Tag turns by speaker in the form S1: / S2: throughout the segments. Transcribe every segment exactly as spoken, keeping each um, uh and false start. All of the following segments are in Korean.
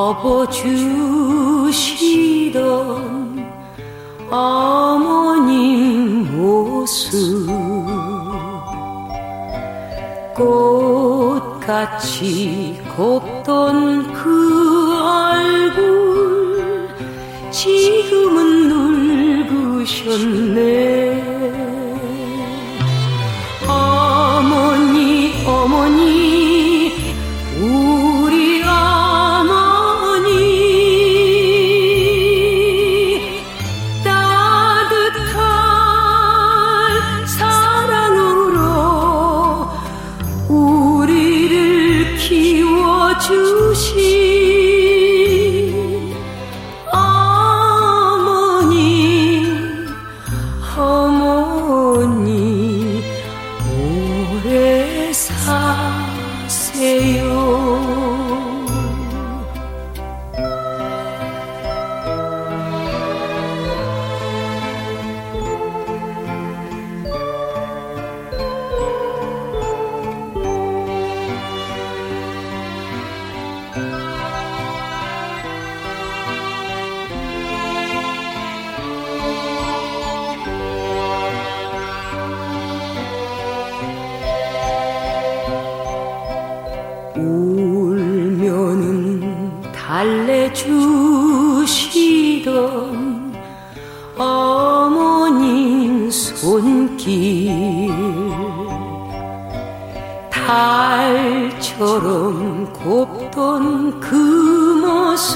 S1: 업어주시던 어머님 모습 꽃같이 곱던 그 얼굴 지금은 늙으셨네. 어머니 어머니 우리 어머니 따뜻한 사랑으로 우리를 키워주신 어머니 어머니 오래 사세요. 울면은 달래주시던 어머님 손길 달처럼 곱던 그 모습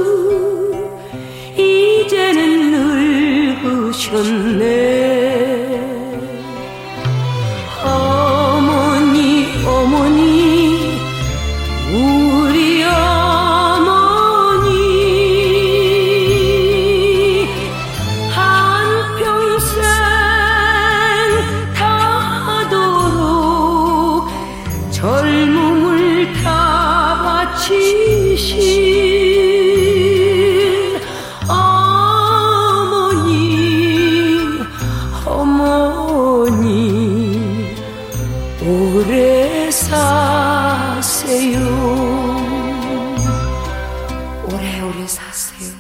S1: 이제는 늙으셨네. 어머니 어머니 우리 어머니 한평생 다하도록 젊음을 다 바치신 어머니 어머니 오래 사세요. 오래오래 사세요.